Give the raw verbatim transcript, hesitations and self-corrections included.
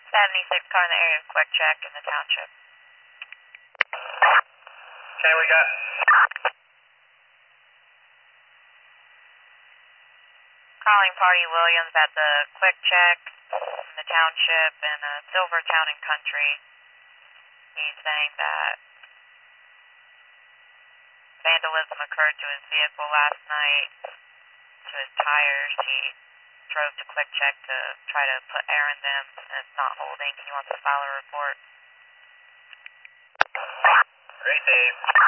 seventy-six car in the area of Quick Check in the township. Okay, we got. Calling Party Williams at the Quick Check in the township in uh, Silver Town and Country. He's saying that vandalism occurred to his vehicle last night, to his tires. He drove to Quick Check to try to put air in them, and it's not holding. He wants to file a report. Great, Dave.